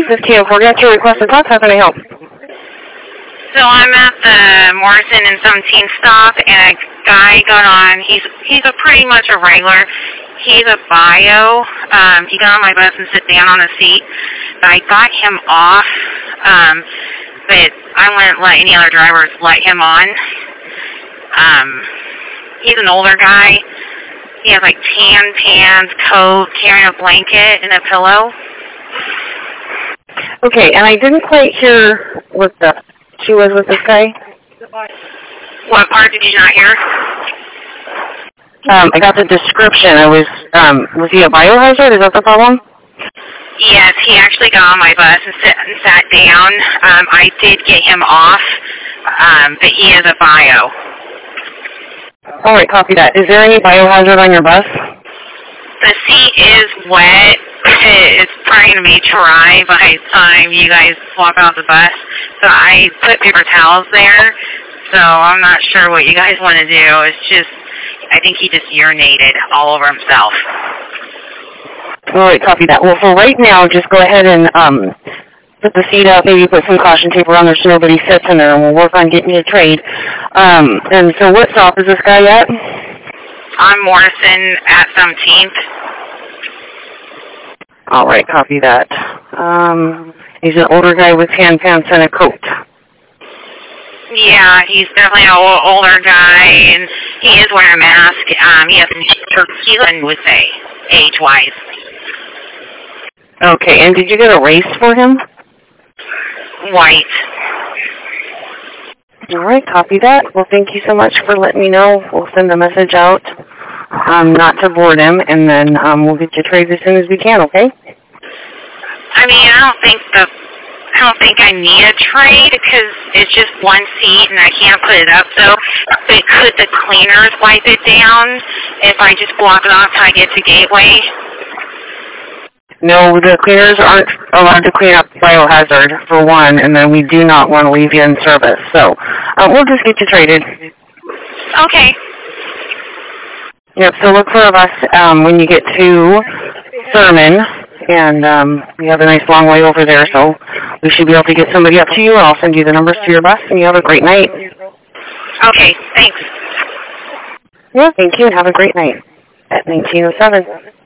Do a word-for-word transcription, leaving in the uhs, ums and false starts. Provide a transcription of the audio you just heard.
This is T M four. Got your request to talk. How can I help? So I'm at the Morrison and seventeen stop, and a guy got on. He's he's a pretty much a regular. He's a bio. Um, he got on my bus and sit down on a seat. But I got him off, um, but I wouldn't let any other drivers let him on. Um, he's an older guy. He has like tan pants, coat, carrying a blanket and a pillow. Okay, and I didn't quite hear what the she was with this guy. What part did you not hear? Um, I got the description. I was, um, was he a biohazard? Is that the problem? Yes, he actually got on my bus and, sit, and sat down. Um, I did get him off, um, but he is a bio. All right, copy that. Is there any biohazard on your bus? The seat is wet. It's probably going to be dry by the time you guys walk off the bus. So I put paper towels there. So I'm not sure what you guys want to do. It's just, I think he just urinated all over himself. All right, copy that. Well, for right now, just go ahead and um, put the seat up. Maybe put some caution tape around there so nobody sits in there, and we'll work on getting you a trade. Um, and so what stop is this guy at? I'm Morrison at seventeenth. All right, copy that. Um, he's an older guy with tan pants and a coat. Yeah, he's definitely an old, older guy, and he is wearing a mask. Um, he has Turkey would say, age-wise. Okay, and did you get a race for him? White. All right, copy that. Well, thank you so much for letting me know. We'll send a message out um, not to board him, and then um, we'll get you trades as soon as we can, okay? I mean, I don't think the I don't think I need a trade because it's just one seat and I can't put it up. So, but could the cleaners wipe it down if I just block it off till I get to Gateway? No, the cleaners aren't allowed to clean up biohazard, for one, and then we do not want to leave you in service. So um, we'll just get you traded. Okay. Yep, so look for us um, when you get to Thurman, and um, we have a nice long way over there, so we should be able to get somebody up to you, and I'll send you the numbers to your bus, and you have a great night. Okay, thanks. Yeah, thank you, and have a great night at nineteen oh seven.